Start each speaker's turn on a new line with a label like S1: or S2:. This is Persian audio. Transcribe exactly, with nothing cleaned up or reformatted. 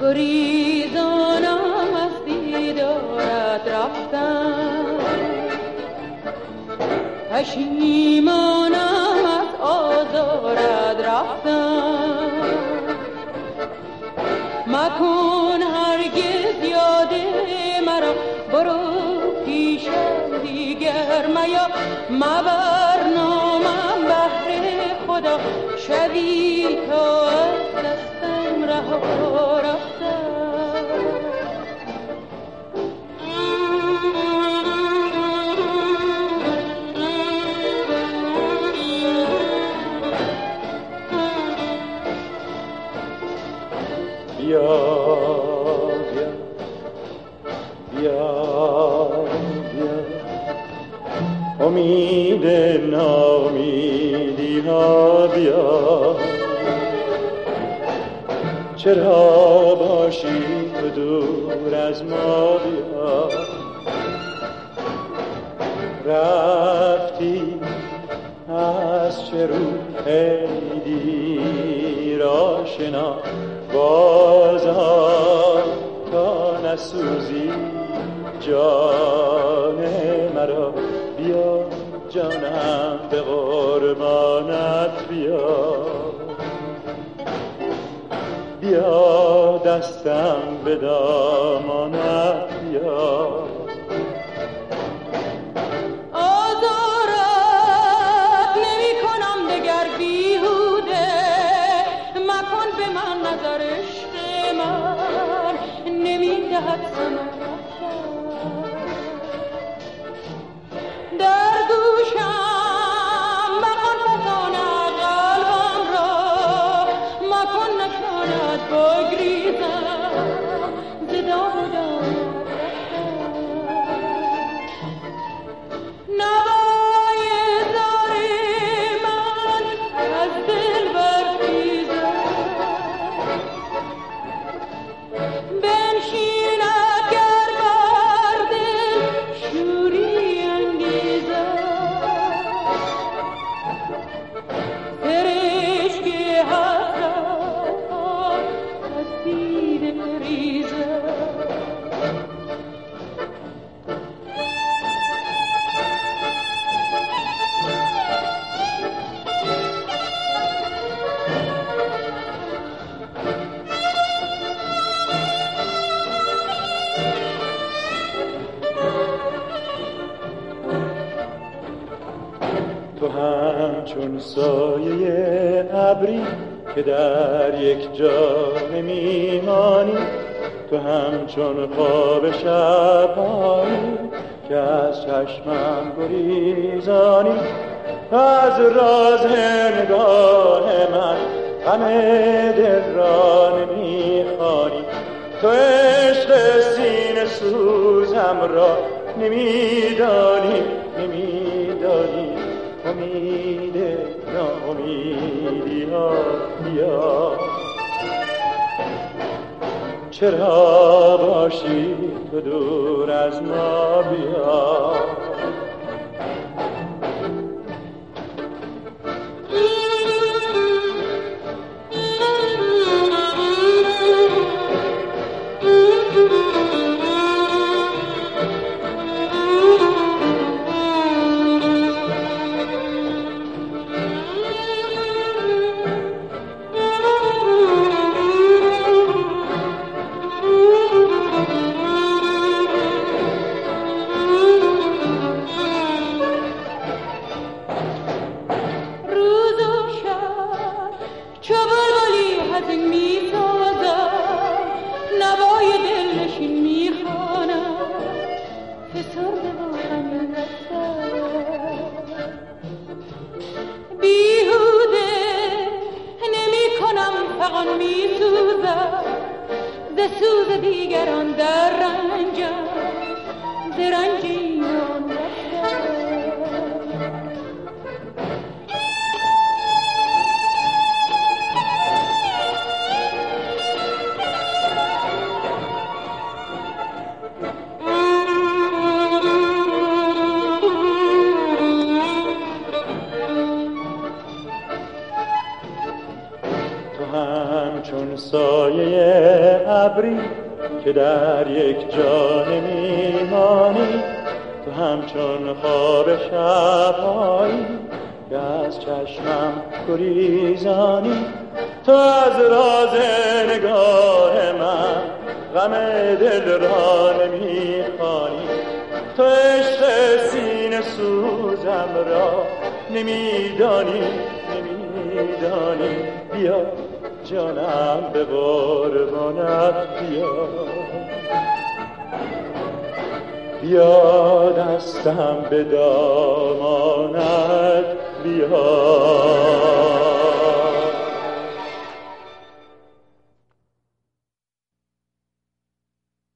S1: گریزانم از دیدارت رفتم، پشیمانم از آزارت رفتم. مکن هرگز یاد مرا، برو پیشم دیگر میا، مبر نامم بهر خدا، شبی تا از دستم رها رفتم.
S2: بیا بیا بیا بیا، امید ناامیدی ها بیا، چرا باشی تو دور از ما بیا. رفتی از چه رو ای دیر آشنا، بازا تا نسوزی جان مرا. بیا جانم به قربانت بیا، بیا دستم به دامانت بیا.
S1: آزارت نمی کنم دگر بیهوده، مکن به من نظر عشق من، نمی دهد ثمر در گوشم، مکن فسان قلبم را، مکن نشاند بگریزم ز دام و دامت رفتم. نوای زار من از دل برخیزد، بنشیند گر بر دل شوری انگیزد، سرشک حسرت از دیده ریزد.
S2: تو همچون سایه ابری که در یک جا نمیمانی، تو همچون خواب شبانی که از چشمم گریزانی. از راز نگاه من غم دل را نمیخوانی، تو عشق سینه سوزم را نمیدانی نمیدانی. امید ناامیدی ها بیا، چرا باشی تو دور از ما بیا.
S1: سوز دیگران در رنجم، ز رنج اینان
S2: همچون سایه ابری که در یک جا نمیمانی، تو همچون خواب شب‌هایی که از چشمم گریزانی. تو از راز نگاه من غم دل را نمیخوانی، تو عشق سینه سوزم را نمیدانی نمیدانی. بیا جانم به قربانت بیا، بیا دستم به دامانت